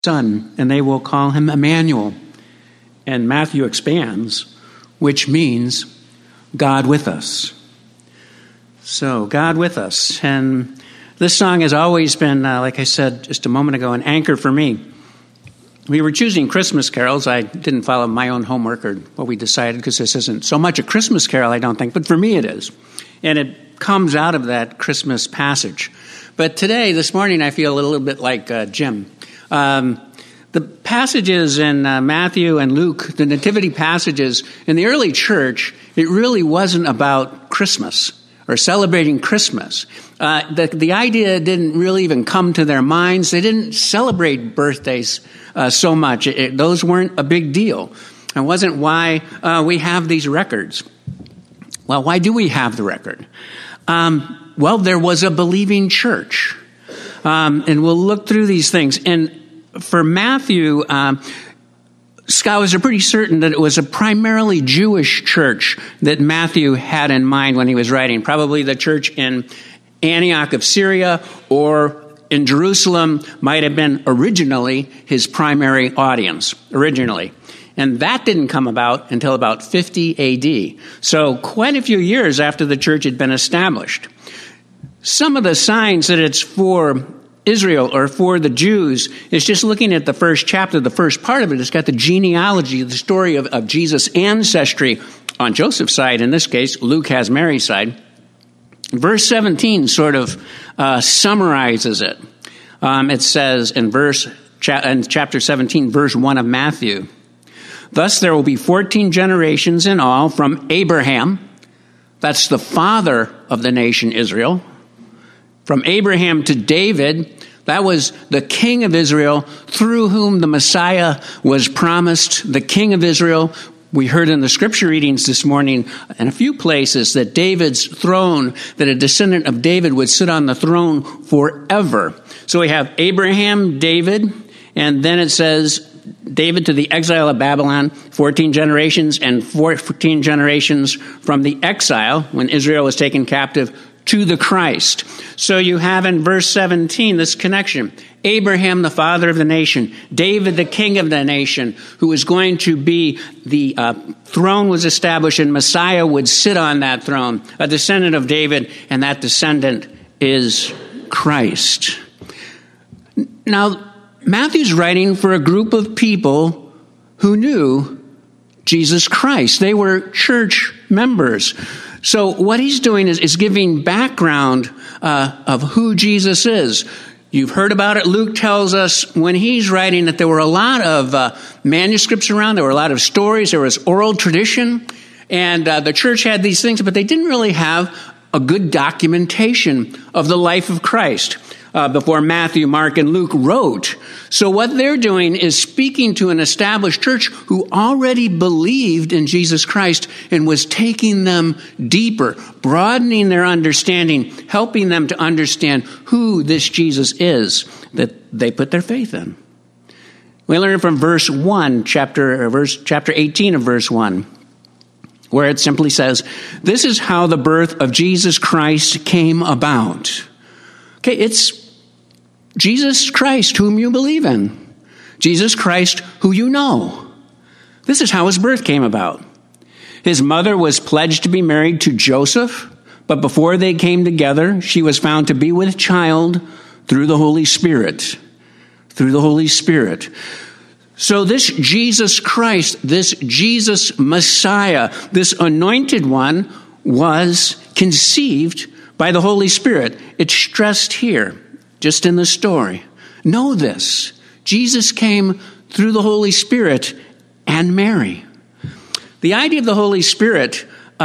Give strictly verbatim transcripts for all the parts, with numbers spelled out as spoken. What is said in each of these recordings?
Son, and they will call him Emmanuel. And Matthew expands, which means God with us. So, God with us. And this song has always been, uh, like I said just a moment ago, an anchor for me. We were choosing Christmas carols. I didn't follow my own homework or what we decided, because this isn't so much a Christmas carol, I don't think, but for me it is. And it comes out of that Christmas passage. But today, this morning, I feel a little bit like uh, Jim. Um, the passages in uh, Matthew and Luke, the nativity passages, in the early church, it really wasn't about Christmas or celebrating Christmas. Uh, the, the idea didn't really even come to their minds. They didn't celebrate birthdays uh, so much. It, it, those weren't a big deal. It wasn't why uh, we have these records. Well, why do we have the record? Um, well, there was a believing church. Um, and we'll look through these things. And for Matthew, um, scholars are pretty certain that it was a primarily Jewish church that Matthew had in mind when he was writing. Probably the church in Antioch of Syria or in Jerusalem might have been originally his primary audience, originally. And that didn't come about until about fifty A D. So quite a few years after the church had been established. Some of the signs that it's for Israel or for the Jews is just looking at the first chapter, the first part of it. It's got the genealogy, the story of, of Jesus' ancestry on Joseph's side. In this case, Luke has Mary's side. Verse seventeen sort of uh, summarizes it. Um, it says in verse cha- in chapter seventeen, verse one of Matthew, "Thus there will be fourteen generations in all from Abraham," that's the father of the nation Israel, "from Abraham to David," that was the king of Israel through whom the Messiah was promised, the king of Israel. We heard in the scripture readings this morning in a few places that David's throne, that a descendant of David would sit on the throne forever. So we have Abraham, David, and then it says David to the exile of Babylon, fourteen generations, and fourteen generations from the exile when Israel was taken captive to the Christ. So you have in verse seventeen this connection. Abraham, the father of the nation. David, the king of the nation, who was going to be, the uh, throne was established and Messiah would sit on that throne, a descendant of David, and that descendant is Christ. Now, Matthew's writing for a group of people who knew Jesus Christ. They were church members. So what he's doing is, is giving background uh, of who Jesus is. You've heard about it. Luke tells us when he's writing that there were a lot of uh, manuscripts around. There were a lot of stories. There was oral tradition. And uh, the church had these things, but they didn't really have a good documentation of the life of Christ uh, before Matthew, Mark, and Luke wrote. So what they're doing is speaking to an established church who already believed in Jesus Christ and was taking them deeper, broadening their understanding, helping them to understand who this Jesus is that they put their faith in. We learn from verse one, chapter, or verse, chapter eighteen of verse one, where it simply says, "This is how the birth of Jesus Christ came about." Okay, it's Jesus Christ whom you believe in. Jesus Christ who you know. This is how his birth came about. His mother was pledged to be married to Joseph, but before they came together, she was found to be with child through the Holy Spirit. Through the Holy Spirit. So this Jesus Christ, this Jesus Messiah, this anointed one was conceived by the Holy Spirit. It's stressed here, just in the story. Know this. Jesus came through the Holy Spirit and Mary. The idea of the Holy Spirit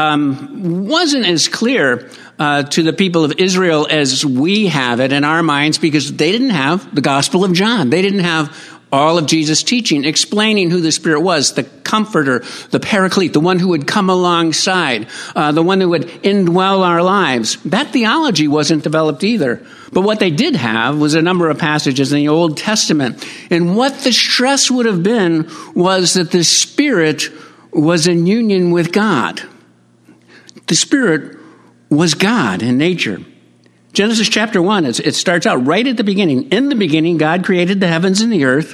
um, wasn't as clear uh, to the people of Israel as we have it in our minds, because they didn't have the Gospel of John. They didn't have all of Jesus' teaching, explaining who the Spirit was, the comforter, the paraclete, the one who would come alongside, uh, the one who would indwell our lives. That theology wasn't developed either. But what they did have was a number of passages in the Old Testament. And what the stress would have been was that the Spirit was in union with God. The Spirit was God in nature. Genesis chapter one, it starts out right at the beginning. In the beginning, God created the heavens and the earth.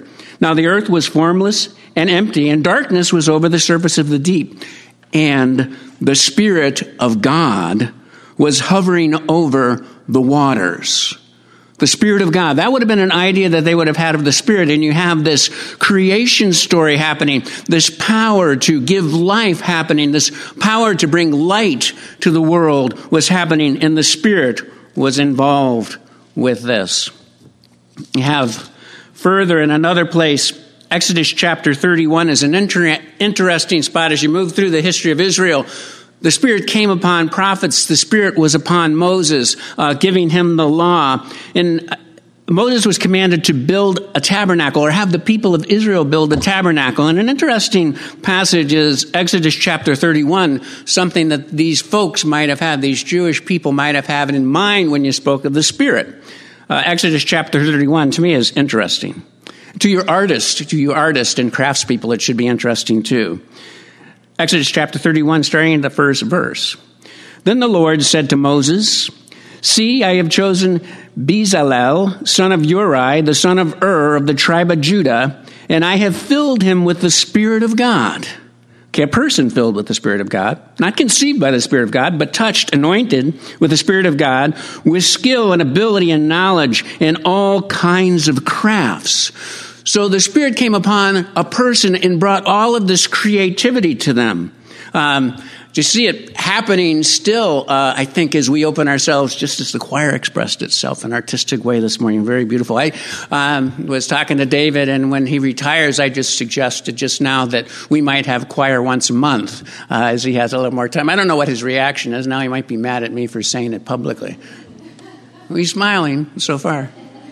Now the earth was formless and empty, and darkness was over the surface of the deep. And the Spirit of God was hovering over the waters. The Spirit of God. That would have been an idea that they would have had of the Spirit. And you have this creation story happening, this power to give life happening, this power to bring light to the world was happening, and the Spirit was involved with this. You have further in another place, Exodus chapter thirty-one is an inter- interesting spot as you move through the history of Israel. The Spirit came upon prophets. The Spirit was upon Moses, uh, giving him the law. And Moses was commanded to build a tabernacle, or have the people of Israel build a tabernacle. And an interesting passage is Exodus chapter thirty-one, something that these folks might have had, these Jewish people might have had in mind when you spoke of the Spirit. Uh, Exodus chapter thirty-one, to me, is interesting. To your artists, to you artists and craftspeople, it should be interesting too. Exodus chapter thirty-one, starting in the first verse. Then the Lord said to Moses, "See, I have chosen Bezalel, son of Uri, the son of Ur of the tribe of Judah, and I have filled him with the Spirit of God." Okay, a person filled with the Spirit of God, not conceived by the Spirit of God, but touched, anointed with the Spirit of God, with skill and ability and knowledge and all kinds of crafts. So the Spirit came upon a person and brought all of this creativity to them. Um, to see it happening still, uh, I think, as we open ourselves, just as the choir expressed itself in an artistic way this morning. Very beautiful. I um, was talking to David, and when he retires, I just suggested just now that we might have choir once a month, uh, as he has a little more time. I don't know what his reaction is. Now he might be mad at me for saying it publicly. He's smiling so far.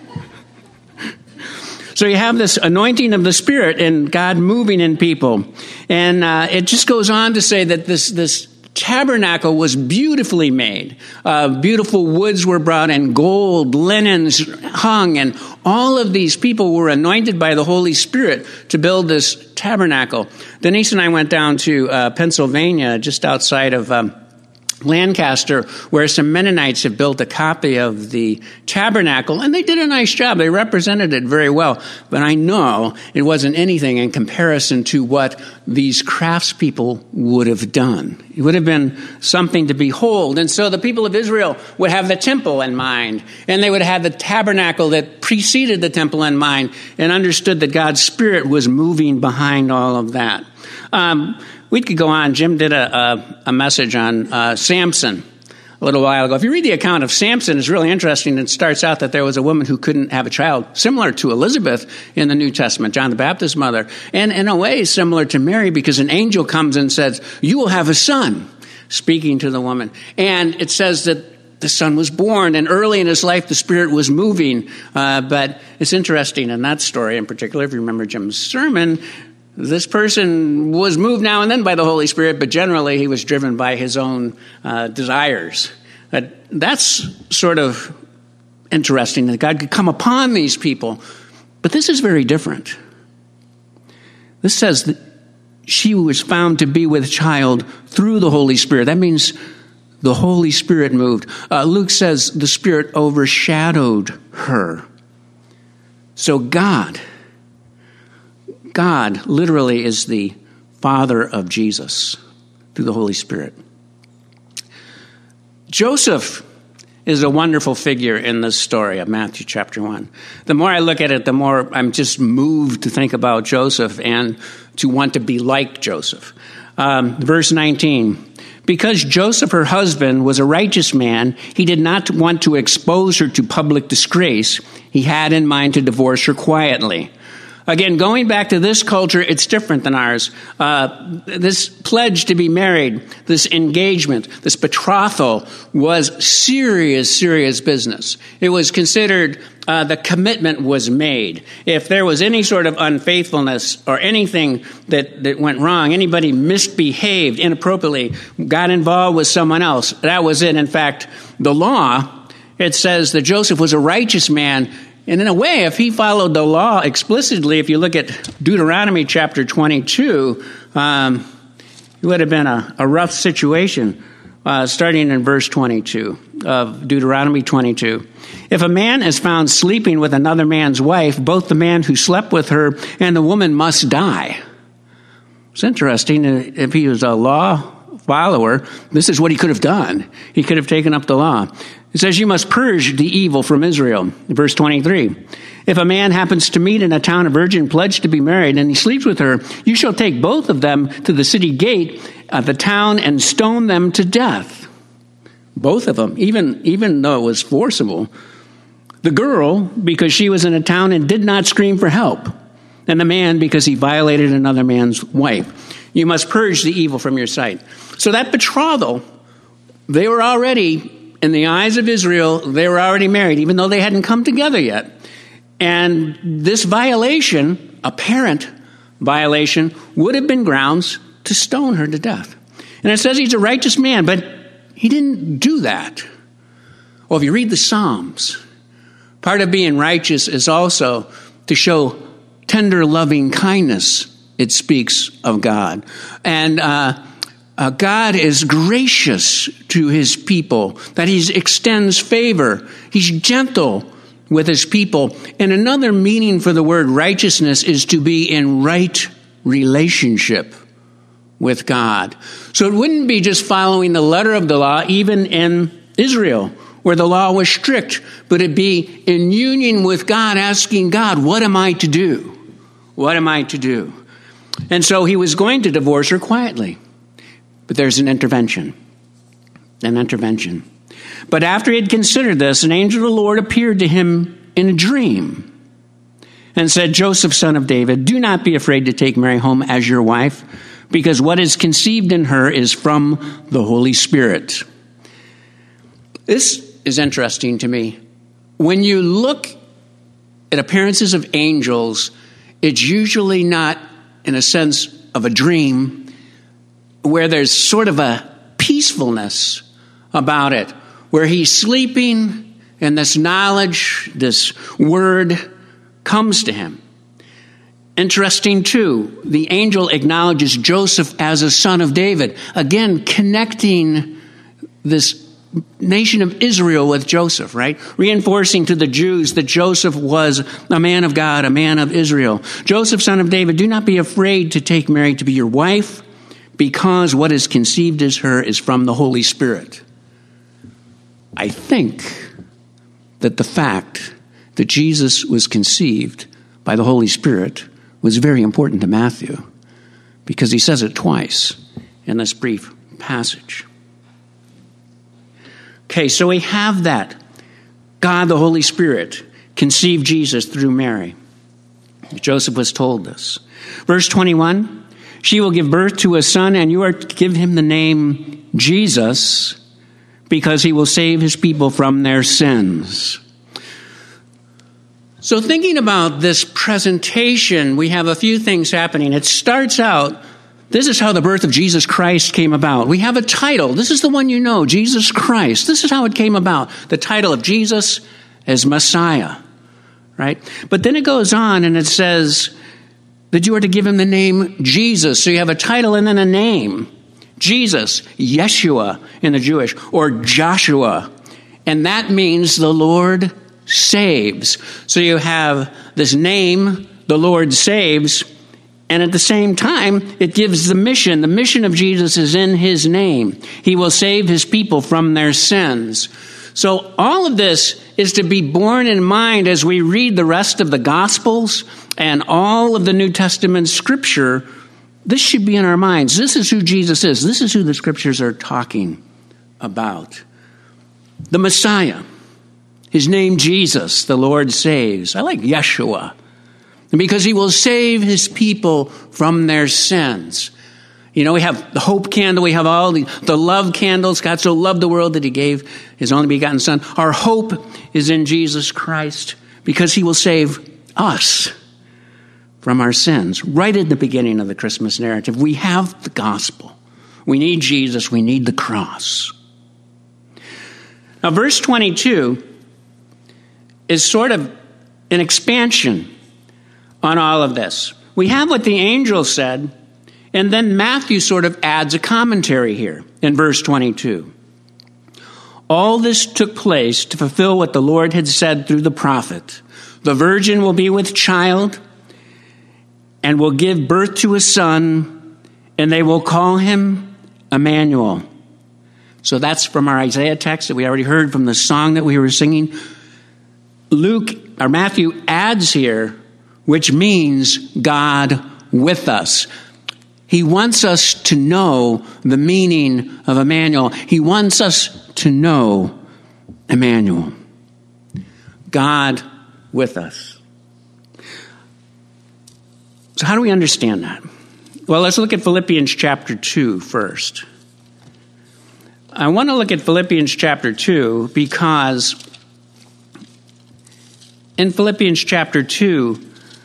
So you have this anointing of the Spirit and God moving in people. And uh, it just goes on to say that this this tabernacle was beautifully made. Uh, beautiful woods were brought in, gold, linens hung, and all of these people were anointed by the Holy Spirit to build this tabernacle. Denise and I went down to uh, Pennsylvania, just outside of Um, Lancaster, where some Mennonites have built a copy of the tabernacle, and they did a nice job. They represented it very well. But I know it wasn't anything in comparison to what these craftspeople would have done. It would have been something to behold. And so the people of Israel would have the temple in mind, and they would have the tabernacle that preceded the temple in mind, and understood that God's Spirit was moving behind all of that. Um, We could go on. Jim did a, a, a message on uh, Samson a little while ago. If you read the account of Samson, it's really interesting. It starts out that there was a woman who couldn't have a child, similar to Elizabeth in the New Testament, John the Baptist's mother, and in a way similar to Mary, because an angel comes and says, "You will have a son," speaking to the woman. And it says that the son was born, and early in his life, the Spirit was moving. Uh, but it's interesting in that story in particular, if you remember Jim's sermon, this person was moved now and then by the Holy Spirit, but generally he was driven by his own uh, desires. Uh, that's sort of interesting that God could come upon these people. But this is very different. This says that she was found to be with child through the Holy Spirit. That means the Holy Spirit moved. Uh, Luke says the Spirit overshadowed her. So God... God literally is the Father of Jesus through the Holy Spirit. Joseph is a wonderful figure in this story of Matthew chapter one. The more I look at it, the more I'm just moved to think about Joseph and to want to be like Joseph. Um, verse nineteen, because Joseph, her husband, was a righteous man, he did not want to expose her to public disgrace. He had in mind to divorce her quietly. Again, going back to this culture, it's different than ours. Uh, this pledge to be married, this engagement, this betrothal was serious, serious business. It was considered, uh, the commitment was made. If there was any sort of unfaithfulness or anything that, that went wrong, anybody misbehaved inappropriately, got involved with someone else, that was it. In fact, the law, it says that Joseph was a righteous man. And in a way, if he followed the law explicitly, if you look at Deuteronomy chapter twenty-two, um, it would have been a, a rough situation. uh, starting in verse twenty-two of Deuteronomy twenty-two. If a man is found sleeping with another man's wife, both the man who slept with her and the woman must die. It's interesting. If he was a law follower, this is what he could have done. He could have taken up the law. It says, you must purge the evil from Israel. Verse twenty-three. If a man happens to meet in a town a virgin pledged to be married, and he sleeps with her, you shall take both of them to the city gate of the town and stone them to death. Both of them, even, even though it was forcible. The girl, because she was in a town and did not scream for help. And the man, because he violated another man's wife. You must purge the evil from your sight. So that betrothal, they were already, in the eyes of Israel, they were already married, even though they hadn't come together yet. And this violation, apparent violation, would have been grounds to stone her to death. And it says he's a righteous man, but he didn't do that. Well, if you read the Psalms, part of being righteous is also to show tender, loving kindness. It speaks of God. And uh, uh, God is gracious to his people, that he extends favor. He's gentle with his people. And another meaning for the word righteousness is to be in right relationship with God. So it wouldn't be just following the letter of the law, even in Israel, where the law was strict, but it'd be in union with God, asking God, what am I to do? What am I to do? And so he was going to divorce her quietly. But there's an intervention. An intervention. But after he had considered this, an angel of the Lord appeared to him in a dream and said, Joseph, son of David, do not be afraid to take Mary home as your wife, because what is conceived in her is from the Holy Spirit. This is interesting to me. When you look at appearances of angels, it's usually not in a sense of a dream where there's sort of a peacefulness about it, where he's sleeping and this knowledge, this word comes to him. Interesting too, the angel acknowledges Joseph as a son of David, again connecting this nation of Israel with Joseph, right? Reinforcing to the Jews that Joseph was a man of God, a man of Israel. Joseph, son of David, do not be afraid to take Mary to be your wife, because what is conceived as her is from the Holy Spirit. I think that the fact that Jesus was conceived by the Holy Spirit was very important to Matthew, because he says it twice in this brief passage. Okay, so we have that. God, the Holy Spirit, conceived Jesus through Mary. Joseph was told this. Verse twenty-one, she will give birth to a son, and you are to give him the name Jesus, because he will save his people from their sins. So thinking about this presentation, we have a few things happening. It starts out, this is how the birth of Jesus Christ came about. We have a title. This is the one you know, Jesus Christ. This is how it came about. The title of Jesus as Messiah, right? But then it goes on and it says that you are to give him the name Jesus. So you have a title and then a name. Jesus, Yeshua in the Jewish, or Joshua. And that means the Lord saves. So you have this name, the Lord saves, and at the same time, it gives the mission. The mission of Jesus is in his name. He will save his people from their sins. So all of this is to be borne in mind as we read the rest of the Gospels and all of the New Testament scripture. This should be in our minds. This is who Jesus is. This is who the scriptures are talking about. The Messiah. His name, Jesus, the Lord saves. I like Yeshua. Because he will save his people from their sins. You know, we have the hope candle. We have all the, the love candles. God so loved the world that he gave his only begotten son. Our hope is in Jesus Christ because he will save us from our sins. Right at the beginning of the Christmas narrative, we have the gospel. We need Jesus. We need the cross. Now, verse twenty-two is sort of an expansion on all of this. We have what the angel said And then Matthew sort of adds a commentary here in verse twenty-two. All this took place to fulfill what the Lord had said through the prophet. The virgin will be with child and will give birth to a son, and they will call him Emmanuel. So that's from our Isaiah text that we already heard from the song that we were singing. Luke, or Matthew adds here, which means God with us. He wants us to know the meaning of Emmanuel. He wants us to know Emmanuel. God with us. So how do we understand that? Well, let's look at Philippians chapter two first. I want to look at Philippians chapter two because in Philippians chapter two,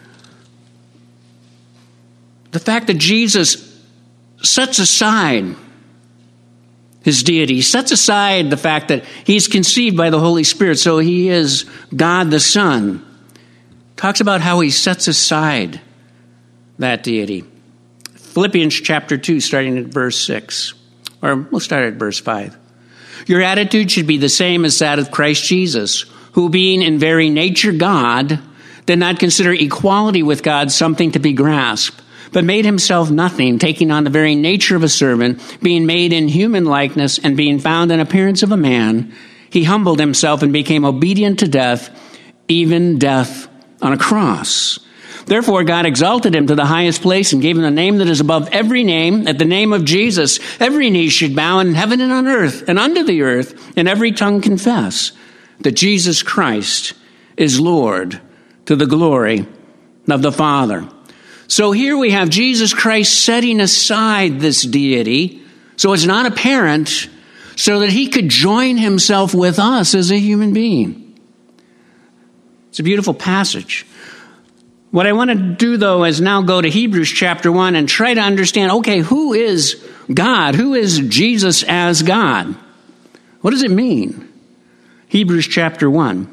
the fact that Jesus sets aside his deity, sets aside the fact that he's conceived by the Holy Spirit, so he is God the Son, talks about how he sets aside that deity. Philippians chapter two, starting at verse six. Or we'll start at verse five. Your attitude should be the same as that of Christ Jesus, who being in very nature God, did not consider equality with God something to be grasped, but made himself nothing, taking on the very nature of a servant, being made in human likeness, and being found in appearance of a man, he humbled himself and became obedient to death, even death on a cross. Therefore, God exalted him to the highest place and gave him the name that is above every name. At the name of Jesus, every knee should bow in heaven and on earth and under the earth, and every tongue confess that Jesus Christ is Lord, to the glory of the Father. So here we have Jesus Christ setting aside this deity, so it's not apparent, so that he could join himself with us as a human being. It's a beautiful passage. What I want to do, though, is now go to Hebrews chapter one and try to understand, okay, who is God? Who is Jesus as God? What does it mean? Hebrews chapter one.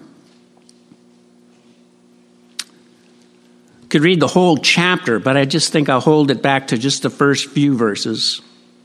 Could read the whole chapter, but I just think I'll hold it back to just the first few verses.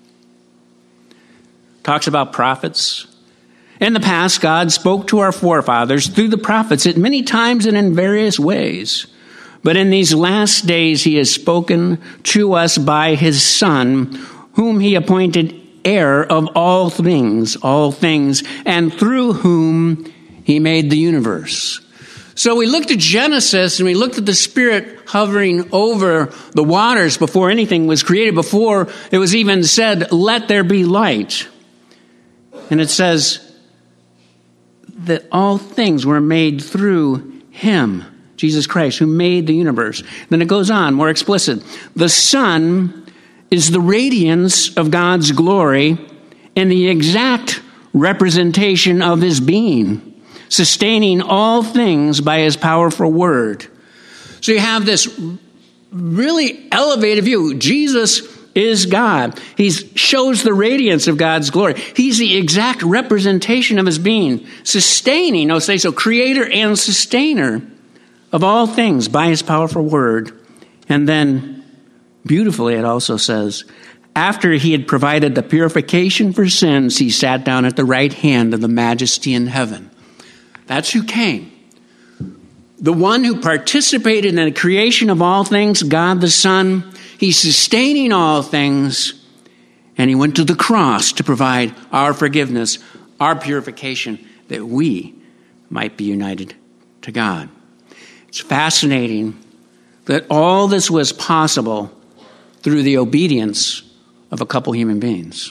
Talks about prophets. In the past, God spoke to our forefathers through the prophets at many times and in various ways. But in these last days, he has spoken to us by his Son, whom he appointed heir of all things, all things, and through whom he made the universe. So we looked at Genesis and we looked at the Spirit hovering over the waters before anything was created, before it was even said, let there be light. And it says that all things were made through him, Jesus Christ, who made the universe. Then it goes on, more explicit. The Son is the radiance of God's glory and the exact representation of his being, sustaining all things by his powerful word. So you have this really elevated view. Jesus is God. He shows the radiance of God's glory. He's the exact representation of his being, sustaining, I'll say so, creator and sustainer of all things by his powerful word. And then, beautifully, it also says, after he had provided the purification for sins, he sat down at the right hand of the majesty in heaven. That's who came. The one who participated in the creation of all things, God the Son. He's sustaining all things. And he went to the cross to provide our forgiveness, our purification, that we might be united to God. It's fascinating that all this was possible through the obedience of a couple human beings.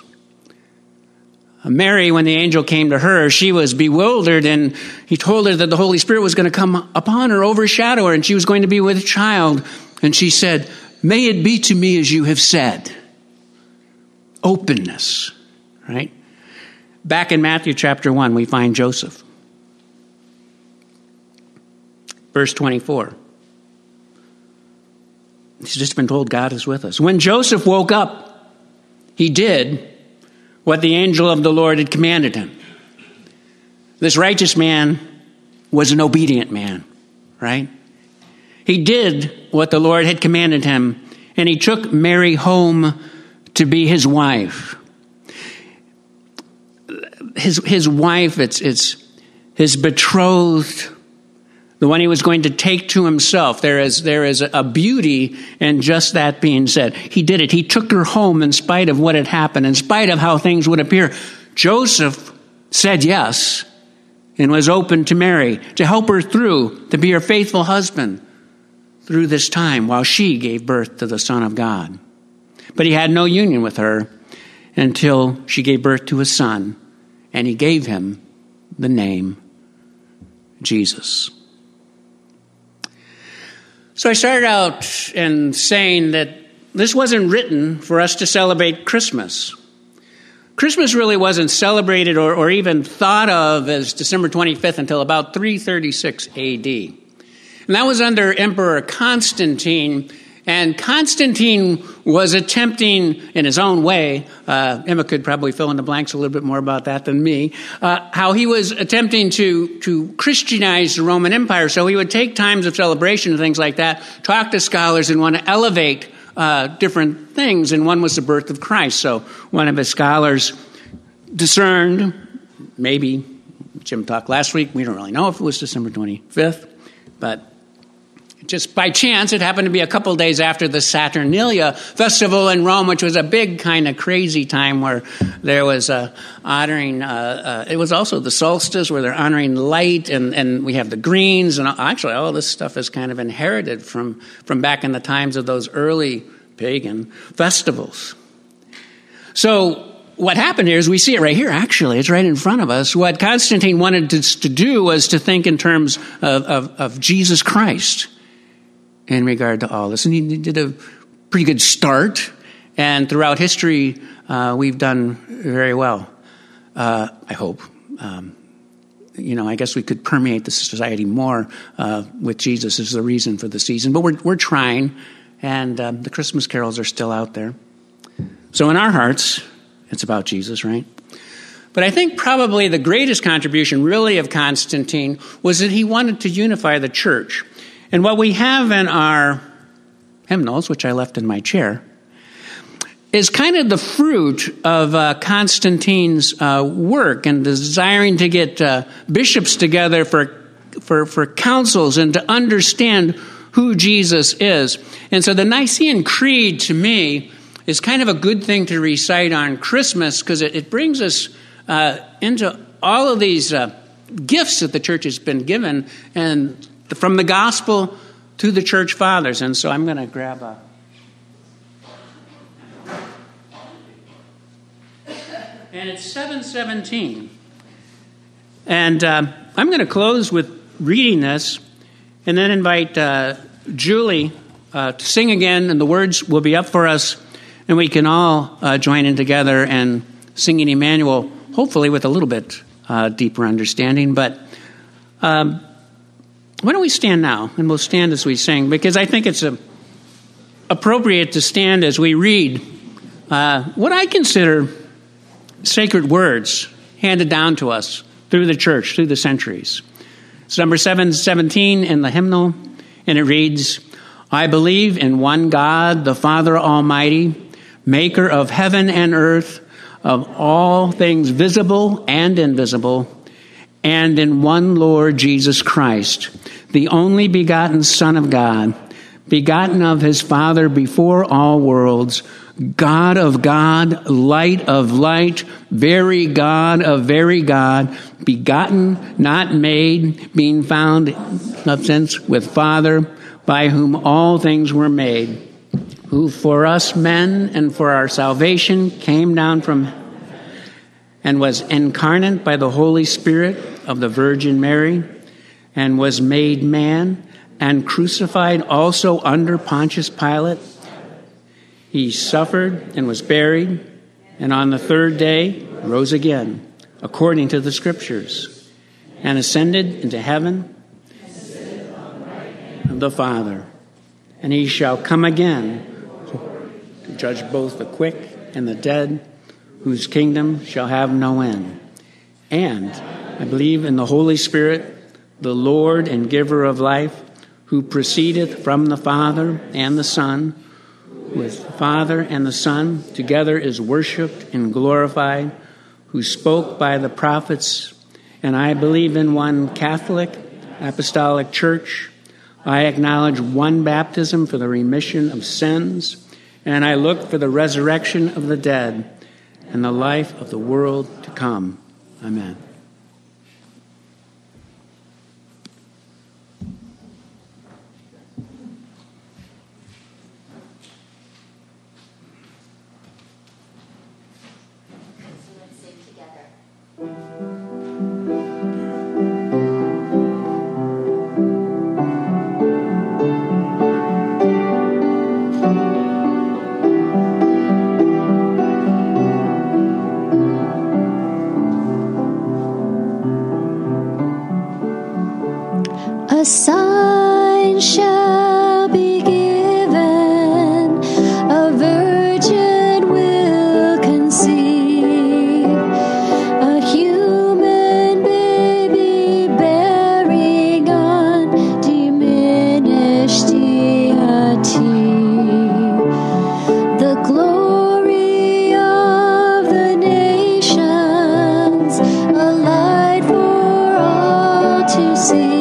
Mary, when the angel came to her, she was bewildered, and he told her that the Holy Spirit was going to come upon her, overshadow her, and she was going to be with a child. And she said, may it be to me as you have said. Openness, right? Back in Matthew chapter one, we find Joseph. Verse twenty-four. He's just been told God is with us. When Joseph woke up, he did what the angel of the Lord had commanded him. This righteous man was an obedient man, right? He did what the Lord had commanded him, and he took Mary home to be his wife. His his wife, it's it's his betrothed, the one he was going to take to himself. There is there is a beauty in just that being said. He did it. He took her home in spite of what had happened, in spite of how things would appear. Joseph said yes and was open to Mary, to help her through, to be her faithful husband through this time while she gave birth to the Son of God. But he had no union with her until she gave birth to a son, and he gave him the name Jesus. So I started out in saying that this wasn't written for us to celebrate Christmas. Christmas really wasn't celebrated or, or even thought of as December twenty-fifth until about three thirty-six A D. And that was under Emperor Constantine. And Constantine was attempting, in his own way, uh, Emma could probably fill in the blanks a little bit more about that than me, uh, how he was attempting to, to Christianize the Roman Empire. So he would take times of celebration and things like that, talk to scholars and want to elevate uh, different things. And one was the birth of Christ. So one of his scholars discerned, maybe, Jim talked last week, we don't really know if it was December twenty-fifth, but just by chance, it happened to be a couple days after the Saturnalia festival in Rome, which was a big kind of crazy time where there was uh, honoring, uh, uh, it was also the solstice where they're honoring light, and, and we have the greens, and actually all this stuff is kind of inherited from, from back in the times of those early pagan festivals. So what happened here is we see it right here, actually. It's right in front of us. What Constantine wanted to, to do was to think in terms of, of, of Jesus Christ in regard to all this. And he did a pretty good start. And throughout history, uh, we've done very well, uh, I hope. Um, you know, I guess we could permeate the society more uh, with Jesus as the reason for the season. But we're, we're trying, and um, the Christmas carols are still out there. So in our hearts, it's about Jesus, right? But I think probably the greatest contribution really of Constantine was that he wanted to unify the church. And what we have in our hymnals, which I left in my chair, is kind of the fruit of uh, Constantine's uh, work and desiring to get uh, bishops together for, for, for councils and to understand who Jesus is. And so the Nicene Creed, to me, is kind of a good thing to recite on Christmas because it, it brings us uh, into all of these uh, gifts that the church has been given, and from the gospel to the church fathers. And so I'm going to grab a... And it's seven seventeen. And uh, I'm going to close with reading this and then invite uh, Julie uh, to sing again, and the words will be up for us, and we can all uh, join in together and sing in Emmanuel, hopefully with a little bit uh, deeper understanding. But um, why don't we stand now, and we'll stand as we sing, because I think it's a, appropriate to stand as we read uh, what I consider sacred words handed down to us through the church, through the centuries. It's number seven seventeen in the hymnal, and it reads, I believe in one God, the Father Almighty, maker of heaven and earth, of all things visible and invisible, and in one Lord Jesus Christ, the only begotten Son of God, begotten of his Father before all worlds, God of God, light of light, very God of very God, begotten, not made, being found in substance with Father, by whom all things were made, who for us men and for our salvation came down from and was incarnate by the Holy Spirit of the Virgin Mary, and was made man, and crucified also under Pontius Pilate. He suffered and was buried, and on the third day rose again, according to the Scriptures, and ascended into heaven of the Father. And he shall come again to judge both the quick and the dead, whose kingdom shall have no end. And I believe in the Holy Spirit, the Lord and giver of life, who proceedeth from the Father and the Son, with the Father and the Son, together is worshipped and glorified, who spoke by the prophets. And I believe in one Catholic Apostolic Church. I acknowledge one baptism for the remission of sins, and I look for the resurrection of the dead and the life of the world to come. Amen. A sign shall be given, a virgin will conceive, a human baby bearing undiminished deity. The glory of the nations, a light for all to see.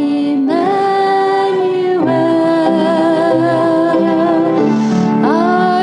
Emmanuel,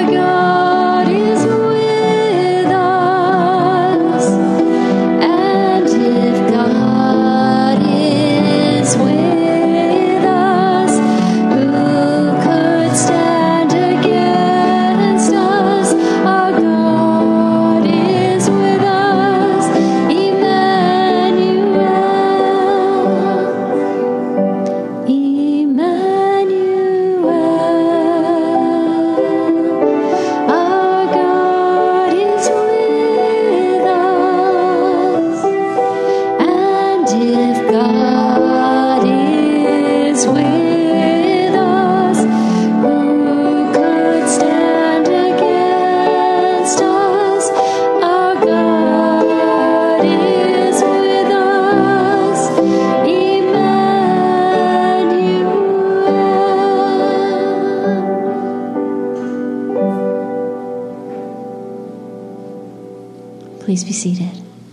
Please be seated.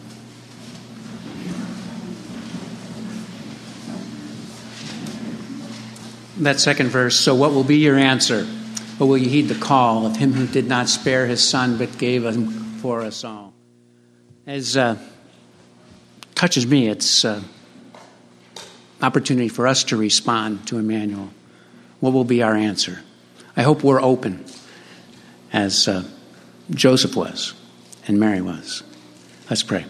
That second verse, so what will be your answer? Or will you heed the call of him who did not spare his son but gave him for us all? As uh, touches me, it's an uh, opportunity for us to respond to Emmanuel. What will be our answer? I hope we're open, as uh, Joseph was and Mary was. Let's pray.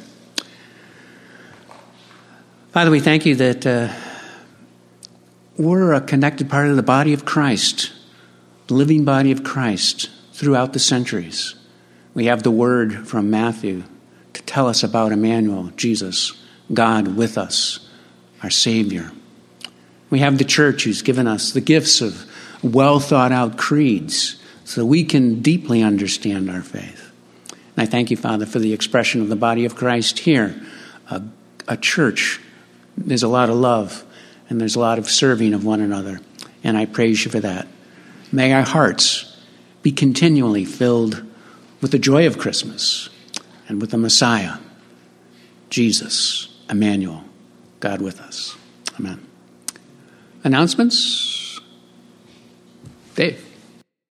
Father, we thank you that uh, we're a connected part of the body of Christ, the living body of Christ throughout the centuries. We have the word from Matthew to tell us about Emmanuel, Jesus, God with us, our Savior. We have the church who's given us the gifts of well thought out creeds so we can deeply understand our faith. And I thank you, Father, for the expression of the body of Christ here, a, a church. There's a lot of love and there's a lot of serving of one another, and I praise you for that. May our hearts be continually filled with the joy of Christmas and with the Messiah, Jesus, Emmanuel, God with us. Amen. Announcements? Dave.